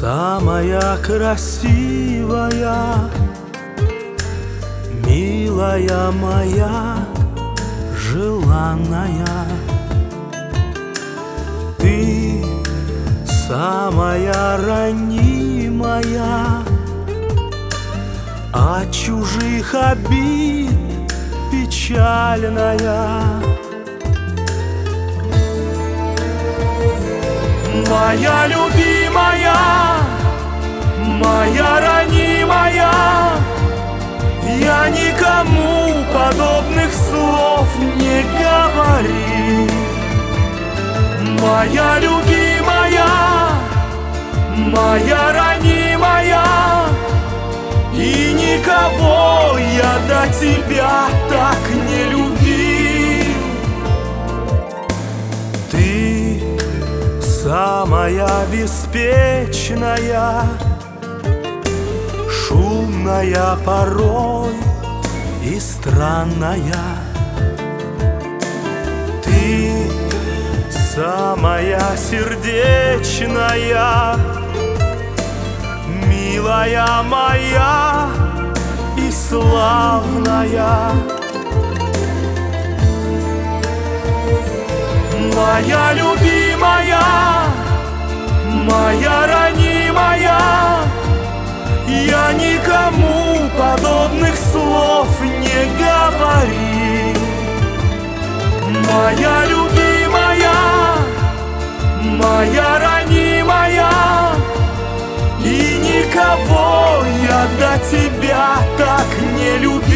Самая красивая, милая моя, желанная, ты самая ранимая, от чужих обид печальная. Моя любимая, моя ранимая, я никому подобных слов не говори. Моя любимая, моя ранимая, и никого я до тебя так не любил. Ты самая беспечная, шумная порой и странная. Ты самая сердечная, милая моя и славная. Моя любимая, моя ранимая, я никому подобных слов не говори. Моя любимая, моя ранимая, и никого я до тебя так не любил.